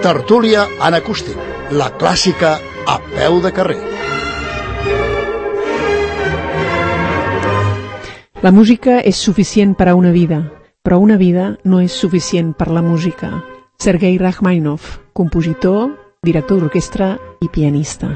Tertúlia en acústic, la clàssica a peu de carrer. La música és suficient per a una vida, però una vida no és suficient per la música. Sergei Rachmaninoff, compositor, director d'orquestra i pianista.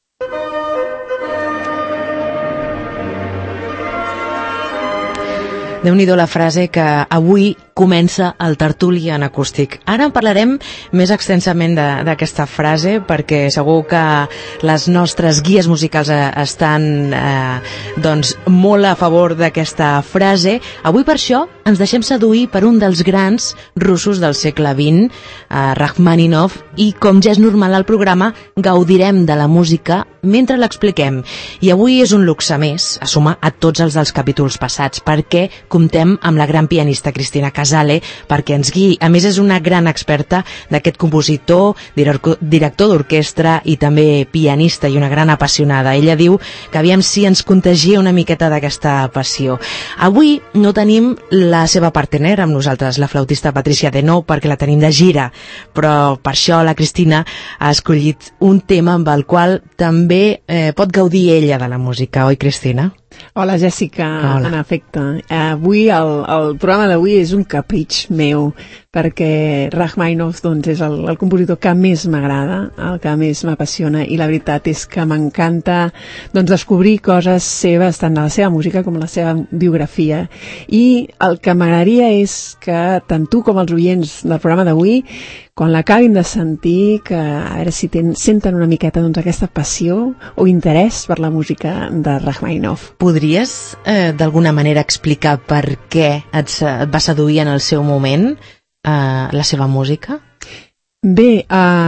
Déu-n'hi-do la frase que avui comença el Tertúlia en acústic. Ara en parlarem més extensament d'aquesta frase perquè segur que les nostres guies musicals estan doncs molt a favor d'aquesta frase. Avui per això ens deixem seduir per un dels grans russos del segle XX, Rachmaninoff, i com ja és normal al programa, gaudirem de la música mentre l'expliquem. I avui és un luxe més, a sumar a tots els dels capítols passats, perquè comptem amb la gran pianista Cristina Casale perquè ens guiï. A més, és una gran experta d'aquest compositor, director d'orquestra i també pianista i una gran apassionada. Ella diu que aviam si ens contagia una miqueta d'aquesta passió. Avui no tenim la seva partener amb nosaltres, la flautista Patricia Denot, perquè la tenim de gira, però per això la Cristina ha escollit un tema amb el qual també pot gaudir ella de la música, oi, Cristina? Hola, Jessica. Hola. En efecte. Avui, el programa d'avui és un capritx meu, perquè Rachmaninoff doncs, és el compositor que més m'agrada, el que més m'apassiona, i la veritat és que m'encanta doncs, descobrir coses seves, tant de la seva música com la seva biografia. I el que m'agradaria és que tant tu com els oients del programa d'avui, quan l'acabin de sentir, que a veure si senten una miqueta doncs, aquesta passió o interès per la música de Rachmaninoff. Podries d'alguna manera explicar per què et va seduir en el seu moment la seva música? Bé,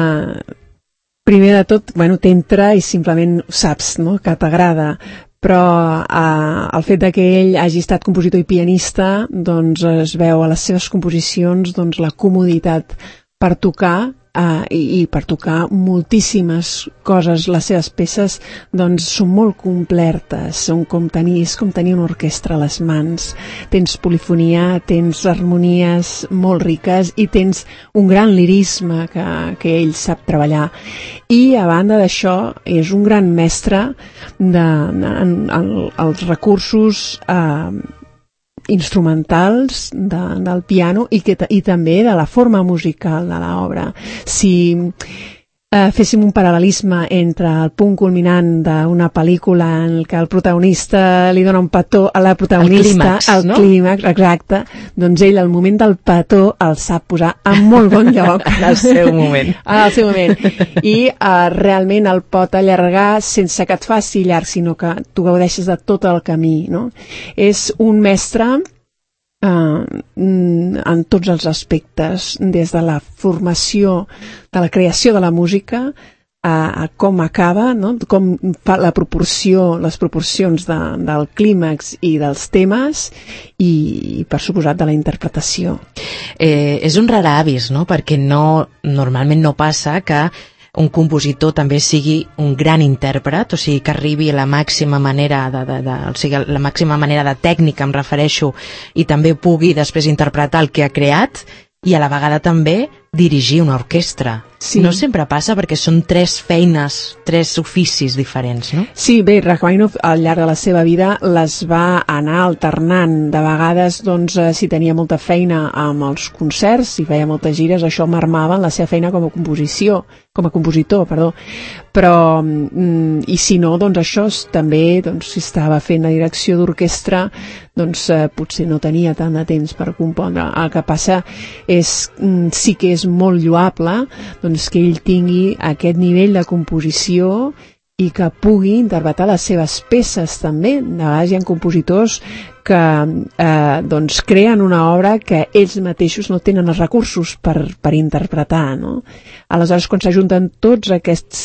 primer de tot, t'entra i simplement ho saps, no?, que t'agrada, però el fet que ell hagi estat compositor i pianista doncs es veu a les seves composicions doncs, la comoditat per tocar i per tocar moltíssimes coses. Les seves peces doncs, són molt completes, és com tenir una orquestra a les mans. Tens polifonia, tens harmonies molt riques i tens un gran lirisme que ell sap treballar. I a banda d'això és un gran mestre dels recursos instrumentals del piano i també de la forma musical de l'obra. Si féssim un paral·lelisme entre el punt culminant d'una pel·lícula en què el protagonista li dona un petó a la protagonista, el clímax, exacte, doncs ell al moment del petó el sap posar en molt bon lloc. Al seu moment. Al seu moment. I realment el pot allargar sense que et faci llarg, sinó que tu gaudeixes de tot el camí, no? És un mestre en tots els aspectes, des de la formació, de la creació de la música, a com acaba, no? Com fa les proporcions del clímax i dels temes i per suposat de la interpretació. És un rar avis, no? Perquè normalment no passa que un compositor també sigui un gran intèrpret, o sigui, que arribi a la màxima manera la màxima manera de tècnica, em refereixo, i també pugui després interpretar el que ha creat i a la vegada també dirigir una orquestra. Sí. No sempre passa perquè són tres feines, tres oficis diferents, no? Sí, bé, Rachmaninoff al llarg de la seva vida les va anar alternant. De vegades, doncs, si tenia molta feina amb els concerts, si feia moltes gires, això marmava la seva feina com a compositor, però i si no, doncs això també, doncs, si estava fent la direcció d'orquestra, doncs potser no tenia tant de temps per compondre. El que passa és sí que és molt lloable doncs que ell tingui aquest nivell de composició i que pugui interpretar les seves peces també. De vegades hi ha compositors que doncs creen una obra que ells mateixos no tenen els recursos per interpretar, no? Aleshores, quan s'ajunten tots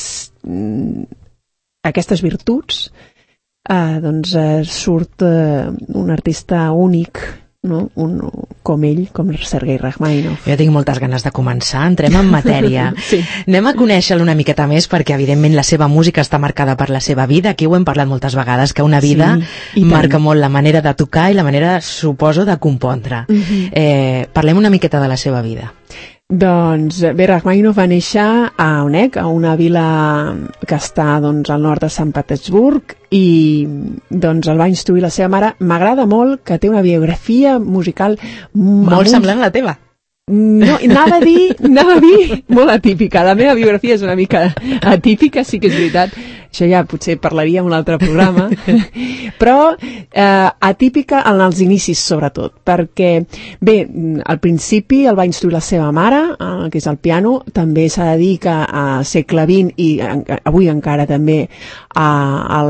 aquestes virtuts, doncs surt un artista únic, no? Com ell, com Sergei Rachmaninoff. Jo tinc moltes ganes de començar, entrem en matèria. Sí. Anem a conèixer-lo una miqueta més perquè evidentment la seva música està marcada per la seva vida. Aquí ho hem parlat moltes vegades, que una vida marca molt la manera de tocar i la manera, suposo, de compondre. Parlem una miqueta de la seva vida. Doncs bé, Rachmaninoff va néixer a Oneg, a una vila que està doncs, al nord de Sant Petersburg, i doncs el va instruir la seva mare. M'agrada molt que té una biografia musical molt semblant a la teva. No, anava a dir molt atípica. La meva biografia és una mica atípica, sí que és veritat. Això ja potser parlaríem un altre programa. Però atípica en els inicis, sobretot. Perquè, bé, al principi el va instruir la seva mare, que és el piano. També s'ha de dir que a segle XX, i avui encara també, a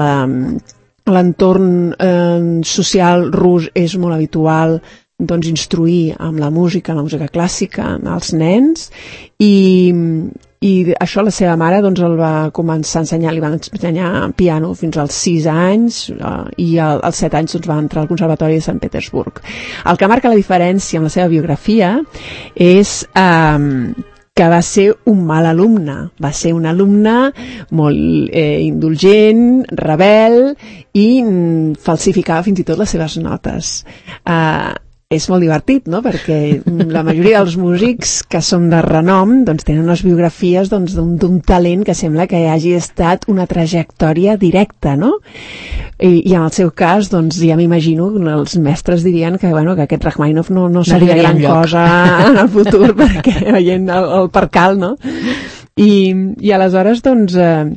l'entorn social rus és molt habitual doncs instruir amb la música clàssica als nens, i això la seva mare doncs el va començar a ensenyar, li va ensenyar piano fins als 6 anys, i als 7 anys doncs va entrar al Conservatori de Sant Petersburg. El que marca la diferència amb la seva biografia és que va ser un mal alumne. Va ser un alumne molt indulgent, rebel, i falsificava fins i tot les seves notes. És molt divertit, no?, perquè la majoria dels músics que són de renom doncs tenen unes biografies doncs, d'un talent que sembla que hagi estat una trajectòria directa, no? I en el seu cas, doncs ja m'imagino, els mestres dirien que, bueno, que aquest Rachmaninoff no seria gran cosa en el futur, perquè veient el percal, no? I aleshores, doncs,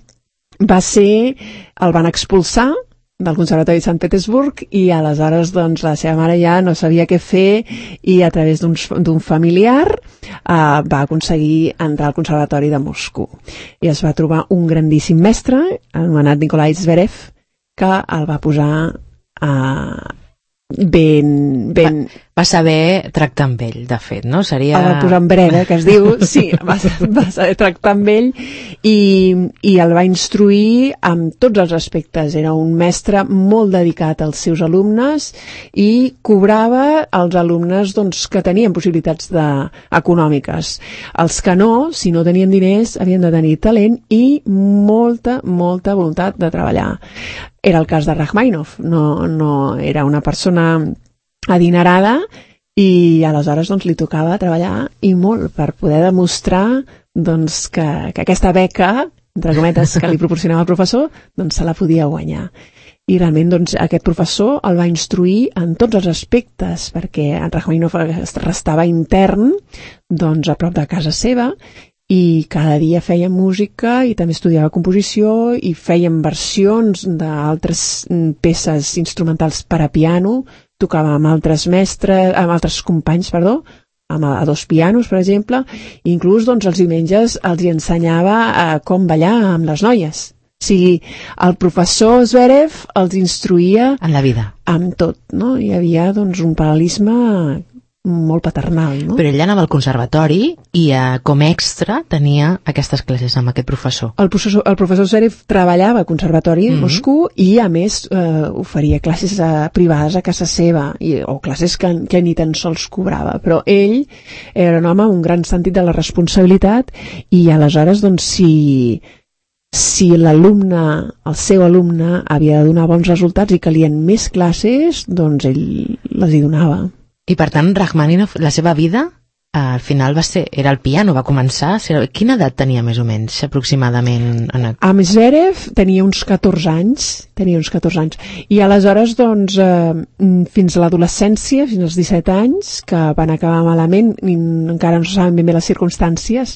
el van expulsar del Conservatori de Sant Petersburg, i aleshores doncs, la seva mare ja no sabia què fer, i a través d'un familiar va aconseguir entrar al Conservatori de Moscou. I es va trobar un grandíssim mestre, anomenat Nikolai Zverev, que el va posar Va saber tractar amb ell, de fet, no? El va posar en brega, que es diu, sí, va saber tractar amb ell, i el va instruir amb tots els aspectes. Era un mestre molt dedicat als seus alumnes, i cobrava als alumnes doncs, que tenien possibilitats econòmiques. Els que no, si no tenien diners, havien de tenir talent i molta voluntat de treballar. Era el cas de Rachmaninoff, no era una persona adinerada, i aleshores doncs, li tocava treballar i molt per poder demostrar doncs, que aquesta beca, entre cometes, que li proporcionava el professor, doncs se la podia guanyar. I realment doncs, aquest professor el va instruir en tots els aspectes, perquè en Rachmaninoff restava intern doncs, a prop de casa seva, i cada dia feia música i també estudiava composició, i feien versions d'altres peces instrumentals per a piano, tocava amb altres companys, a 2 pianos, per exemple, i inclús doncs, els diumenges els ensenyava com ballar amb les noies. O sigui, el professor Zverev els instruïa en la vida, amb tot, no? Hi havia doncs, un paral·lelisme molt paternal, no? Però ell anava al conservatori i com extra tenia aquestes classes amb aquest professor. El professor Zverev treballava al conservatori de Moscou, i a més oferia classes privades a casa seva, o classes que ni tan sols cobrava, però ell era un home amb un gran sentit de la responsabilitat, i aleshores doncs si l'alumne, el seu alumne, havia de donar bons resultats i calien més classes, doncs ell les hi donava. I per tant, Rachmaninoff, la seva vida, al final era el piano, va començar. Quina edat tenia més o menys, aproximadament? Amb Zverev tenia uns 14 anys. I aleshores, doncs, fins a l'adolescència, fins als 17 anys, que van acabar malament, i encara no se saben ben bé les circumstàncies,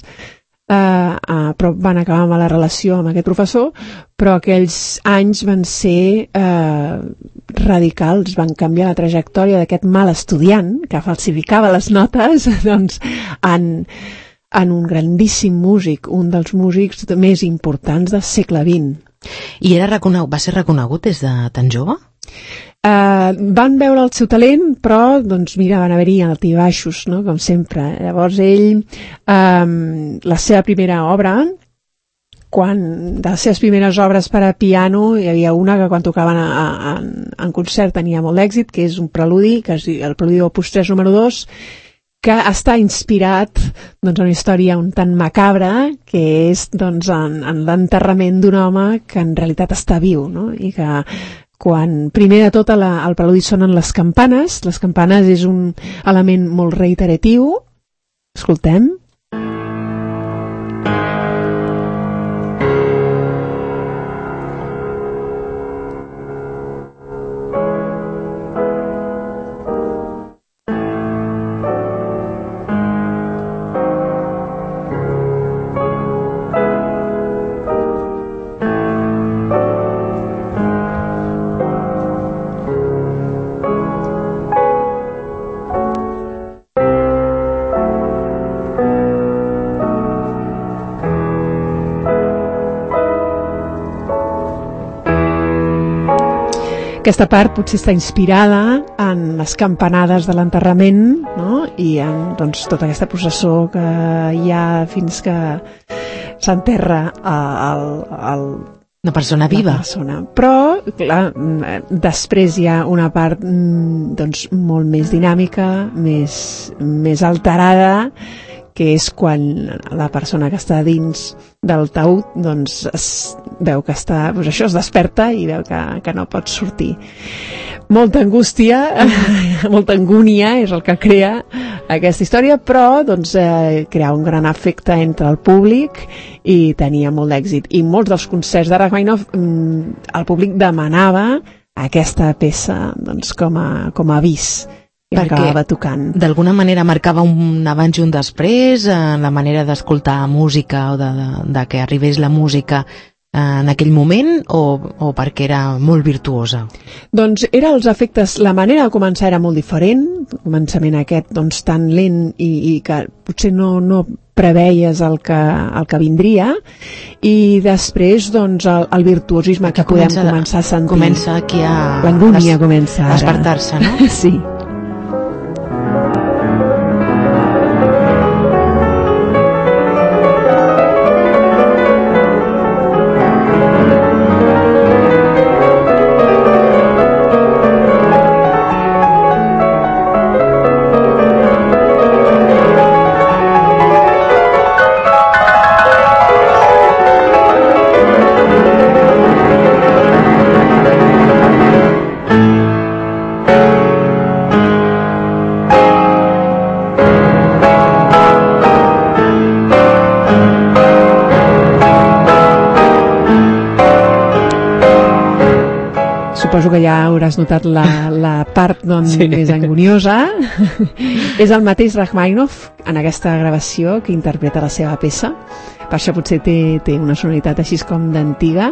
però van acabar amb la relació amb aquest professor, però aquells anys van ser radicals, van canviar la trajectòria d'aquest mal estudiant que falsificava les notes doncs, en un grandíssim músic, un dels músics més importants del segle XX. I va ser reconegut des de tan jove? Van veure el seu talent, però doncs mira, van haver-hi altibaixos, no? Com sempre. Llavors ell, la seva primera obra, de les seves primeres obres per a piano, hi havia una que quan tocaven en concert tenia molt d'èxit, que és un preludi, que és el preludi opus 3 número 2, que està inspirat doncs, en una història un tant macabra, que és doncs, en l'enterrament d'un home que en realitat està viu, no? I que quan primer de tot al preludi sonen les campanes és un element molt reiteratiu. Escoltem. Aquesta part potser està inspirada en les campanades de l'enterrament, no? I en tota aquesta processó que hi ha fins que s'enterra una persona viva. Però, clar, després hi ha una part molt més dinàmica, més alterada, que és quan la persona que està dins del taüt es veu que està, això es desperta i veu que no pot sortir. Molta angústia, molta angúnia és el que crea aquesta història, però crea un gran efecte entre el públic i tenia molt d'èxit. I molts dels concerts de Rachmaninoff el públic demanava aquesta peça com a avís. I acabava tocant. D'alguna manera marcava un abans i un després en la manera d'escoltar música o de que arribés la música en aquell moment o perquè era molt virtuosa? Doncs era els efectes, la manera de començar era molt diferent, el començament aquest tan lent i que potser no preveies el que vindria, i després el virtuosisme que podem començar a sentir. Comença aquí a... L'angúnia comença a despertar-se, no? Sí. Suposo que ja hauràs notat la part més anguniosa. És el mateix Rachmaninoff en aquesta gravació que interpreta la seva peça, per això potser té una sonoritat així com d'antiga.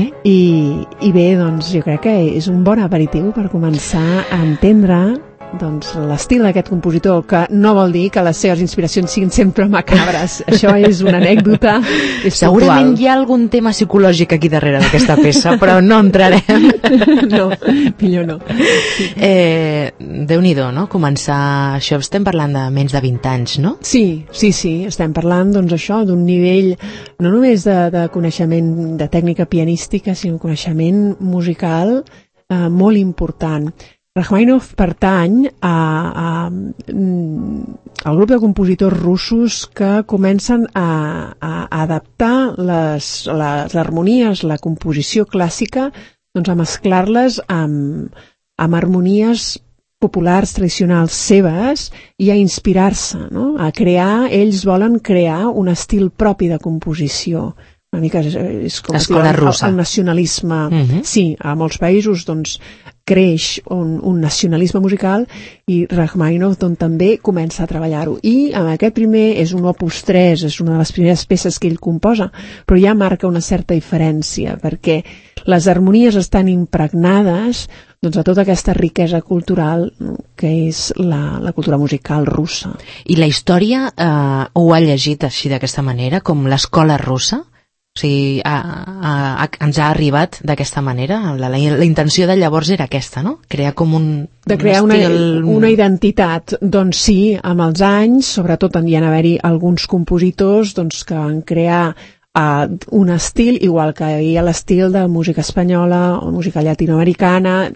I bé, jo crec que és un bon aperitiu per començar a entendre l'estil d'aquest compositor, que no vol dir que les seves inspiracions siguin sempre macabres. Això és una anècdota, és segurament puntual. Hi ha algun tema psicològic aquí darrere d'aquesta peça, però no entrarem. No, millor no. Déu-n'hi-do, no? Començar això, estem parlant de menys de 20 anys, no? Sí, estem parlant això d'un nivell no només de coneixement de tècnica pianística, sinó coneixement musical molt important. Rachmaninoff pertany al grup de compositors russos que comencen a adaptar les harmonies, la composició clàssica, a mesclar-les amb harmonies populars tradicionals seves i a inspirar-se, no? Ells volen crear un estil propi de composició. Una mica és com el nacionalisme. Sí, a molts països creix un nacionalisme musical i Rachmaninoff també comença a treballar-ho. I amb aquest primer és un opus 3, és una de les primeres peces que ell composa, però ja marca una certa diferència, perquè les harmonies estan impregnades a tota aquesta riquesa cultural que és la cultura musical russa. I la història ho ha llegit així d'aquesta manera, com l'escola russa? O sigui, ens ha arribat d'aquesta manera? La intenció de llavors era aquesta, no? Crear com crear una identitat. Doncs sí, amb els anys, sobretot hi ha d'haver-hi alguns compositors que van crear un estil, igual que hi ha l'estil de música espanyola o música llatinoamericana,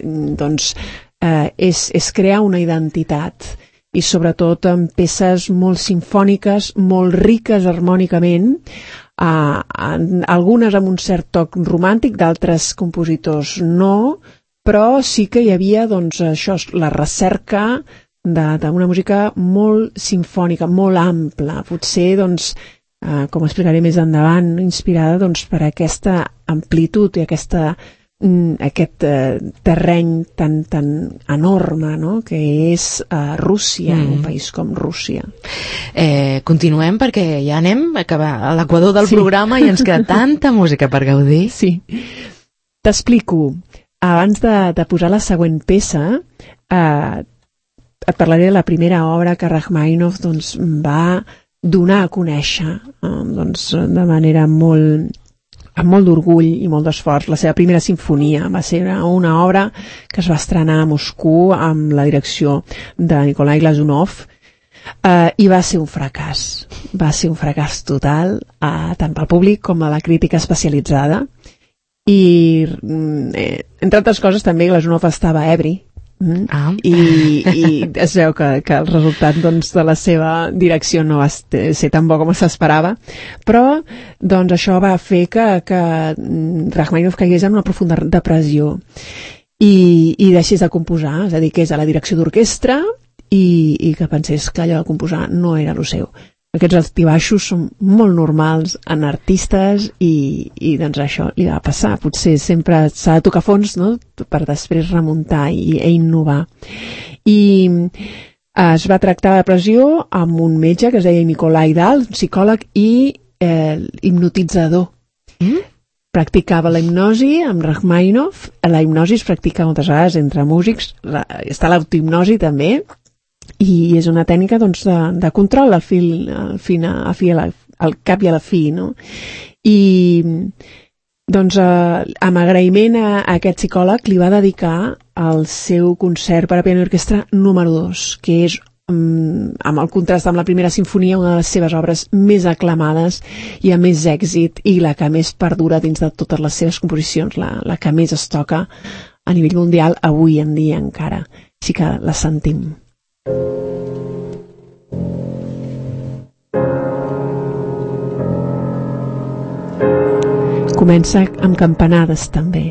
és crear una identitat. I sobretot amb peces molt simfòniques, molt riques harmònicament, algunes amb un cert toc romàntic, d'altres compositors no, però sí que hi havia la recerca d'una música molt simfònica, molt ampla, potser com explicaré més endavant, inspirada per aquesta amplitud i aquest terreny tan enorme, no? Que és Rússia, un país com Rússia. Continuem perquè ja anem a l'equador del programa i ens queda tanta música per gaudir. Sí. T'explico. Abans de posar la següent peça, et parlaré de la primera obra que Rachmaninoff va donar a conèixer de manera molt amb molt d'orgull i molt d'esforç. La seva primera sinfonia va ser una obra que es va estrenar a Moscou amb la direcció de Nikolai Glazunov, i va ser un fracàs. Va ser un fracàs total, tant pel públic com a la crítica especialitzada. I, entre altres coses, també Glazunov estava ebri. I es veu que el resultat, doncs, de la seva direcció no va ser tan bo com s'esperava, però doncs, això va fer que Rachmaninoff caigués en una profunda depressió i deixés de composar, és a dir, que és a la direcció d'orquestra i que pensés que allò de composar no era el seu. Aquests altibaixos són molt normals en artistes i doncs això li va passar. Potser sempre s'ha de tocar fons, no?, per després remuntar i innovar. I es va tractar la depressió amb un metge que es deia Nikolai Dahl, psicòleg i hipnotitzador. Practicava la hipnosi amb Rachmaninoff. La hipnosi es practica moltes vegades entre músics. Està l'autohipnosi també, i és una tècnica, doncs, de control al cap i a la fi, no? I doncs amb agraïment a aquest psicòleg li va dedicar el seu concert per a piano i orquestra número 2, que és, amb el contrast amb la primera sinfonia, una de les seves obres més aclamades i amb més èxit, i la que més perdura dins de totes les seves composicions, la que més es toca a nivell mundial avui en dia encara. Així que la sentim. Comença amb campanades també.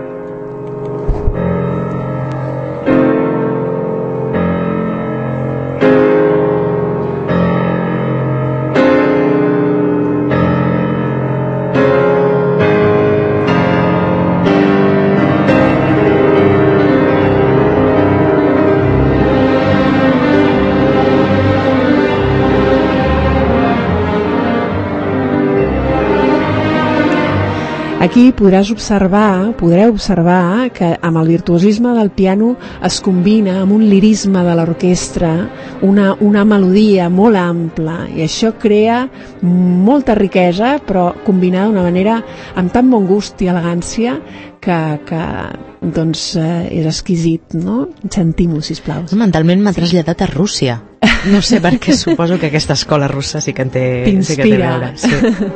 Aquí podreu observar que amb el virtuosisme del piano es combina amb un lirisme de l'orquestra, una melodia molt ampla, i això crea molta riquesa, però combinada d'una manera amb tan bon gust i elegància que doncs, és exquisit, no? Sentim-ho, sisplau. Mentalment m'ha traslladat a Rússia. No sé per què, suposo que aquesta escola russa sí que en té t'inspira. A veure. Sí.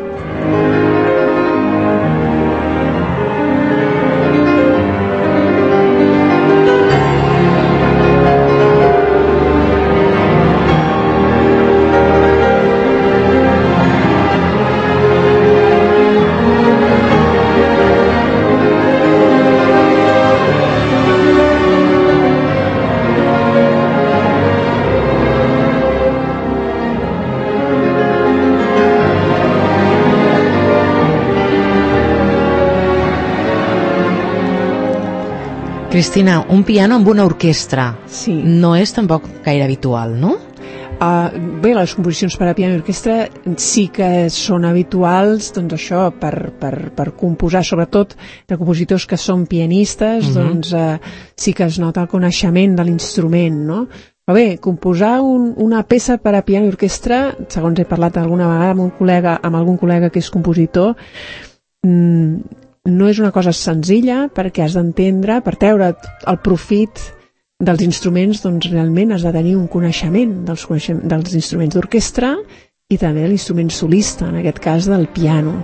Cristina, un piano amb una orquestra. Sí. No és tampoc gaire habitual, no? Bé, les composicions per a piano i orquestra sí que són habituals, doncs això, per composar, sobretot de compositors que són pianistes, doncs sí que es nota el coneixement de l'instrument, no? Però bé, composar una peça per a piano i orquestra, segons he parlat alguna vegada amb algun col·lega que és compositor, no és una cosa senzilla, perquè has d'entendre, per treure el profit dels instruments, doncs realment has de tenir un coneixement dels instruments d'orquestra i també de l'instrument solista, en aquest cas del piano.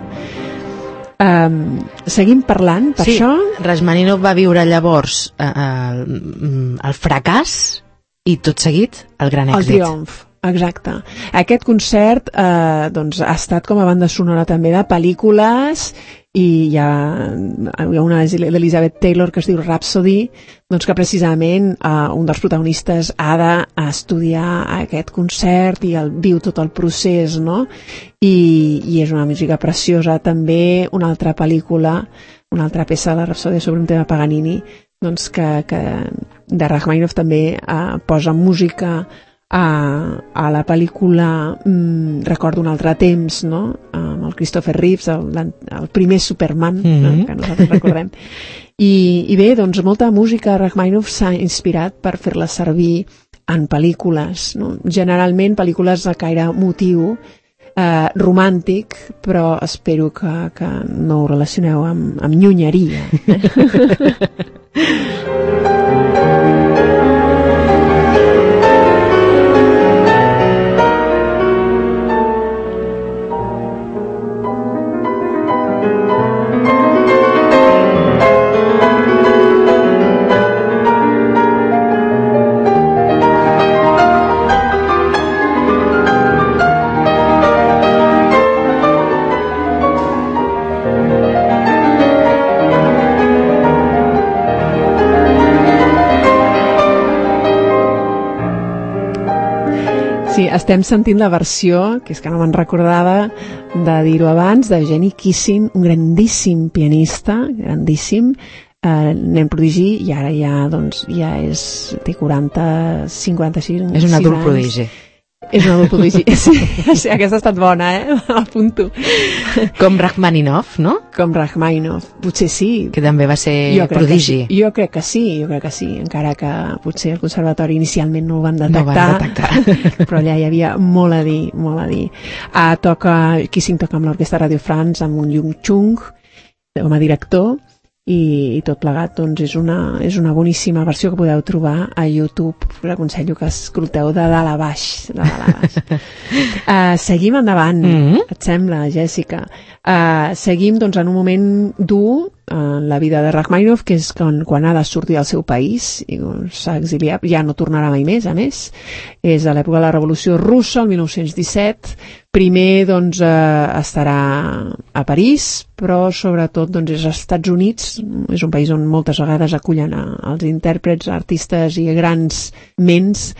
Seguim parlant, per això... Rachmaninoff va viure llavors el fracàs i tot seguit el gran èxit. El triomf. Exacte. Aquest concert doncs, ha estat com a banda sonora també de pel·lícules, i hi ha una d'Elizabeth Taylor que es diu Rhapsody, doncs que precisament un dels protagonistes ha d'estudiar aquest concert i viu tot el procés, no? I és una música preciosa. També una altra pel·lícula, una altra peça de la Rhapsody sobre un tema Paganini, doncs que de Rachmaninoff també posa música a la pel·lícula Recordo un altre temps, no? Amb el Christopher Reeves, el primer Superman, que nosaltres recordem. I bé, doncs molta música Rachmaninoff s'ha inspirat per fer-la servir en pel·lícules, no? Generalment pel·lícules de caire motiu, romàntic, però espero que no ho relacioneu amb nyunyeria. Sí, estem sentint la versió, que és que no me'n recordava de dir-ho abans, d'Eugeni Kissing, un grandíssim pianista, grandíssim, nen prodigi, i ara ja té 56 És un adult anys. prodigi. És un adult prodigi, sí, aquesta ha estat bona, l'apunto. Com Rachmaninoff, no? Com Rachmaninoff, potser sí. Que també va ser prodigi. Jo crec que sí, encara que potser el conservatori inicialment no ho van detectar, però allà hi havia molt a dir. Kissing toca amb l'Orquestra Radio France, amb un Jung Chung com a director, i tot plegat doncs, és una boníssima versió que podeu trobar a YouTube. Us aconsello que escolteu de dalt a baix. Seguim endavant, et sembla, Jèssica? Seguim doncs, en un moment dur en la vida de Rachmaninoff, que és quan ha de sortir del seu país i s'ha exiliat, ja no tornarà mai més, a més. És a l'època de la Revolució Russa, el 1917. Primer doncs, estarà a París, però sobretot doncs, és als Estats Units. És un país on moltes vegades acullen els intèrprets, artistes i grans ments,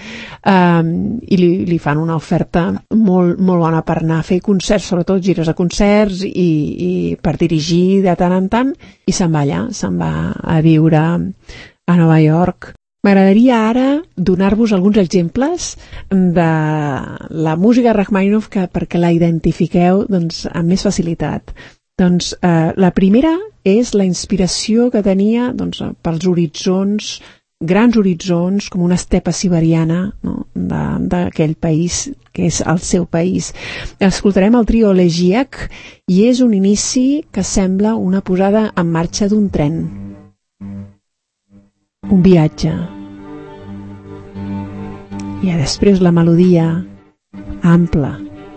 i li fan una oferta molt, molt bona per anar a fer concerts, sobretot gires de concerts i per dirigir de tant en tant, i se'n va allà, se'n va a viure a Nova York. M'agradaria ara donar-vos alguns exemples de la música de Rachmaninoff perquè la identifiqueu doncs, amb més facilitat. Doncs, la primera és la inspiració que tenia doncs, pels horitzons, grans horitzons, com una estepa siberiana, no? d'aquell país, que és el seu país. Escoltarem el trio Elegiac i és un inici que sembla una posada en marxa d'un tren. Un viatge. I després la melodia ampla.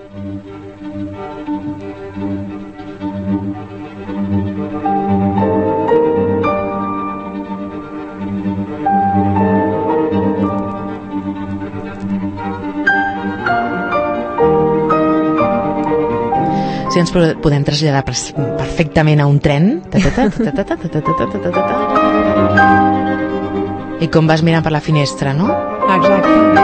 Si ens podem traslladar perfectament a un tren. I com vas mirant per la finestra, no? Exacte.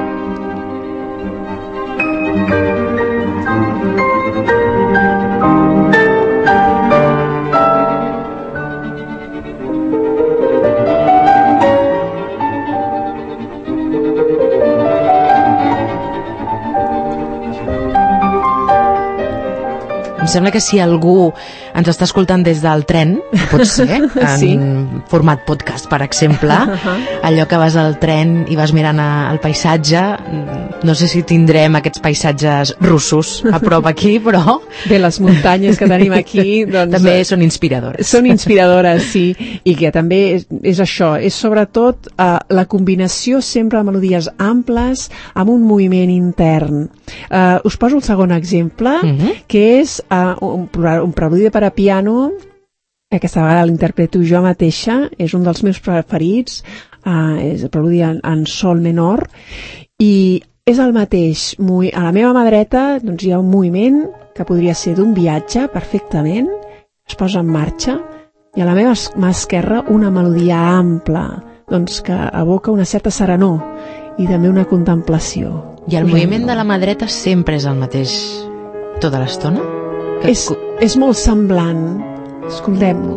Em sembla que si algú ens està escoltant des del tren, pot ser, en format podcast, per exemple, allò que vas al tren i vas mirant el paisatge, no sé si tindrem aquests paisatges russos a prop aquí, però... Bé, les muntanyes que tenim aquí... Doncs, també són inspiradores. Són inspiradores, sí, i que també és això, és sobretot la combinació sempre de melodies amples amb un moviment intern. Us poso el segon exemple, que és un preludi per a piano. Aquesta vegada l'interpreto jo mateixa, és un dels meus preferits, és el preludi en sol menor, i és el mateix. A la meva mà dreta doncs, hi ha un moviment que podria ser d'un viatge perfectament, es posa en marxa, i a la meva mà esquerra una melodia ampla, doncs, que evoca una certa serenor i també una contemplació. I el moviment de la mà dreta sempre és el mateix tota l'estona? És molt semblant. Escoltem-lo.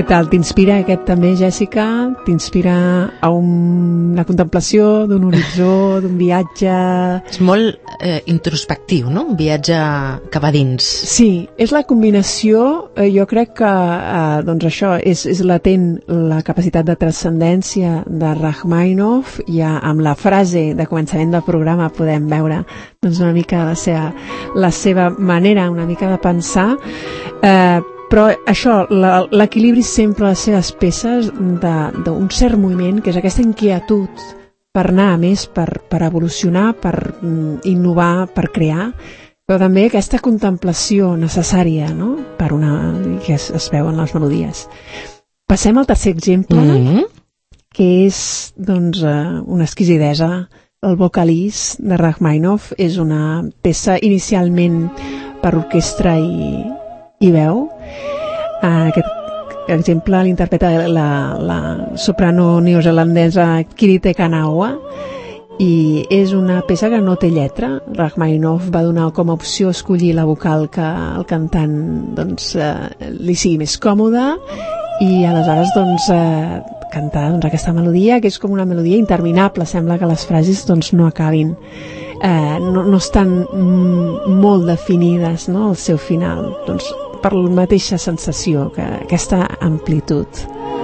tal? T'inspira aquest també, Jèssica? T'inspira a una contemplació d'un horitzó, d'un viatge? És molt introspectiu, no? Un viatge cap a dins. Sí, és la combinació, jo crec que doncs això, és latent la capacitat de transcendència de Rachmaninoff, ja amb la frase de començament del programa podem veure doncs una mica la seva manera una mica de pensar, però això, l'equilibri sempre les seves peces d'un cert moviment, que és aquesta inquietud per anar a més, per evolucionar, per innovar, per crear, però també aquesta contemplació necessària, no?, per que es veuen les melodies. Passem al tercer exemple, que és doncs una exquisidesa. El Vocalís de Rachmaninoff és una peça inicialment per orquestra i veu. Aquest exemple l'interpreta la soprano neozelandesa Kirite Kanawa, i és una peça que no té lletra. Rachmaninoff va donar com a opció escollir la vocal que el cantant doncs, li sigui més còmode, i aleshores doncs, cantar aquesta melodia, que és com una melodia interminable. Sembla que les frases doncs, no acabin, no estan molt definides, no?, al seu final, doncs, per la mateixa sensació, que aquesta amplitud.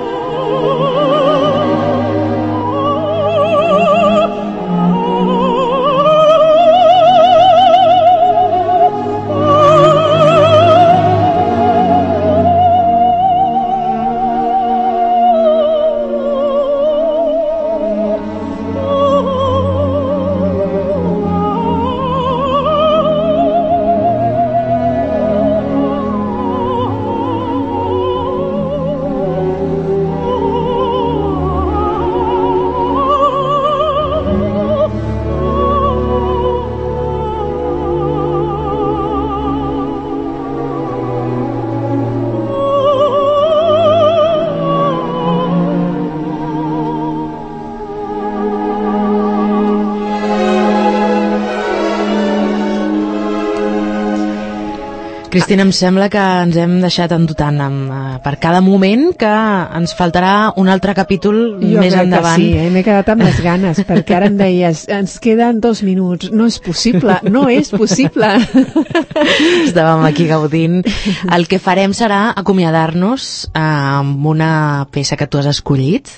Cristina, em sembla que ens hem deixat endotant per cada moment, que ens faltarà un altre capítol més endavant. Jo crec que sí, m'he quedat amb les ganes, perquè ara em deies, ens queden 2 minuts, no és possible, no és possible. Estàvem aquí gaudint. El que farem serà acomiadar-nos amb una peça que tu has escollit.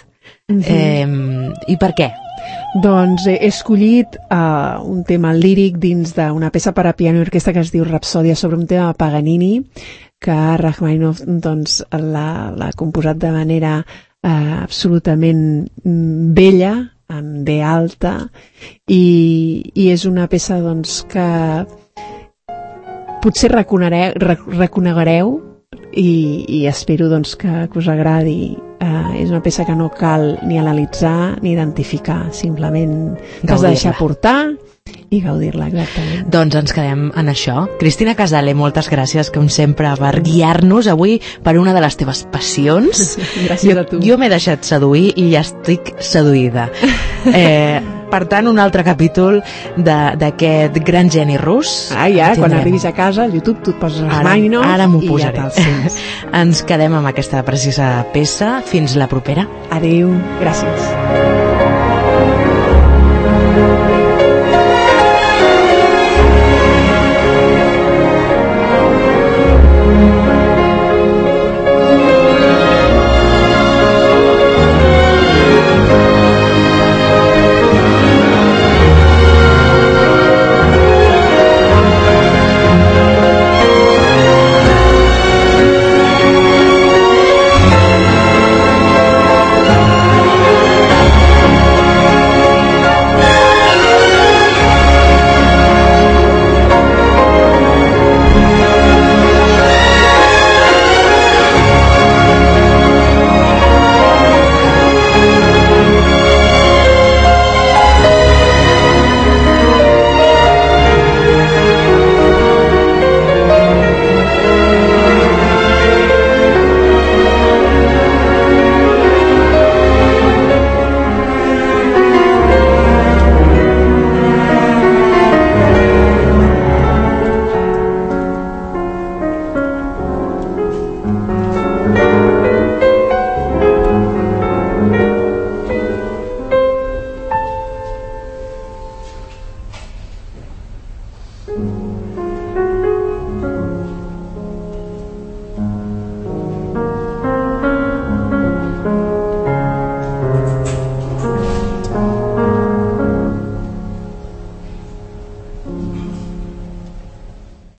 I per què? Doncs he escollit un tema líric dins d'una peça per a piano i orquestra que es diu Rapsòdia, sobre un tema de Paganini, que Rachmaninoff doncs, l'ha composat de manera absolutament bella, amb B alta, i és una peça doncs, que potser reconeguereu i espero doncs, que us agradi. És una peça que no cal ni analitzar ni identificar, simplement t'has de deixar portar i gaudir-la, exactament. Doncs ens quedem en això. Cristina Casale, moltes gràcies, com sempre, per guiar-nos avui per una de les teves passions. Gràcies a tu. Jo m'he deixat seduir i ja estic seduïda. Per tant, un altre capítol d'aquest gran geni rus. Quan arribis a casa, al YouTube, tu et poses Rachmaninoff i ja te'l sents. Ens quedem amb aquesta precisa peça. Fins la propera. Adéu. Gràcies.